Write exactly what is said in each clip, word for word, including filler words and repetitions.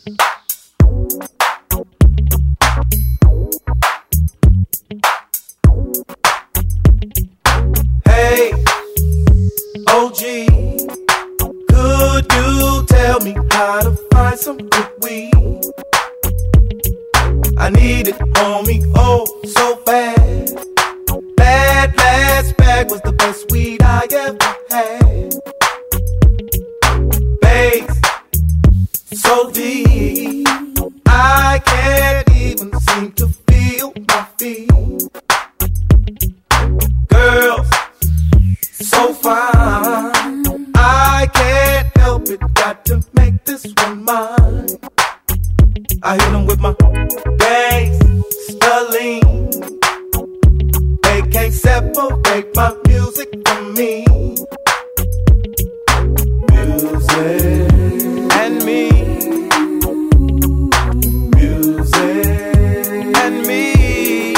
Hey, O G, could you tell me how to find some good weed? I need it, homie, oh, so bad. That last bag was the best weed I ever had. Bass, so deep, I can't even seem to feel my feet. Girls, so fine, I can't help it, got to make this one mine. I hit them with my gangsta-lean. They can't separate my music from me. Music and me. Music and me.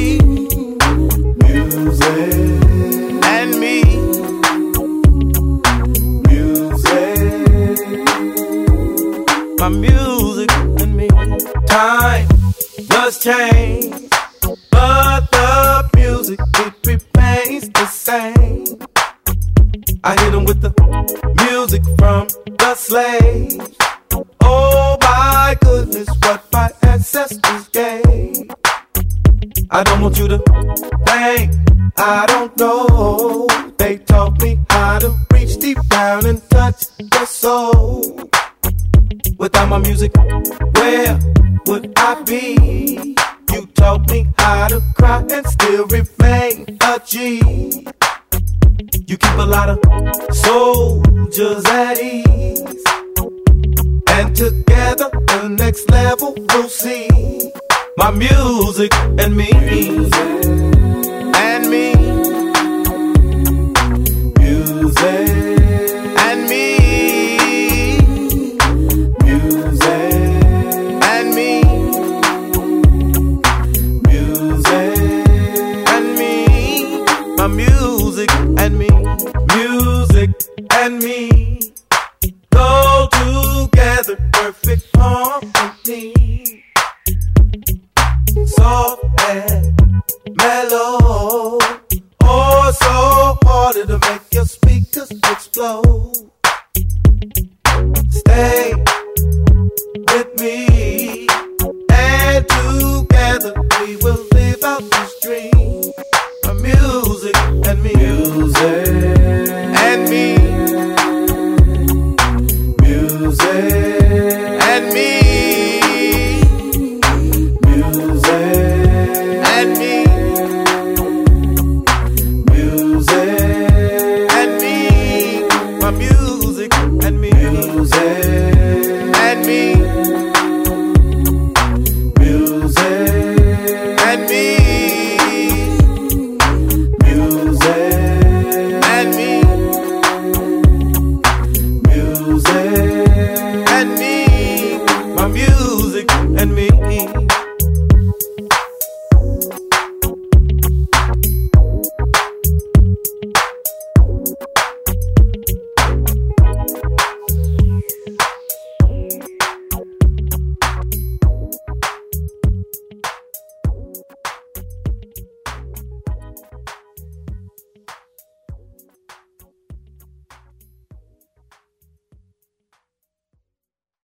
Music and me. Music. My music and me. Time does change, but the music, it remains the same. I hit them with the music from the slaves. Oh my goodness, what my ancestors gave. I don't want you to think I don't know. They taught me how to reach deep down and touch the soul. Without my music, where would I be? You taught me how to cry and still remain a G. You keep a lot of soldiers at ease, and together the next level we'll see. My music and me, and me, music and me. My music and me, music and me go together, perfect harmony. Soft and mellow, oh so hard to make your speakers explode. Stay with me, and together we will live out this dream. My music and me, music and me, music and me, music and me, music and me, my music and me, music.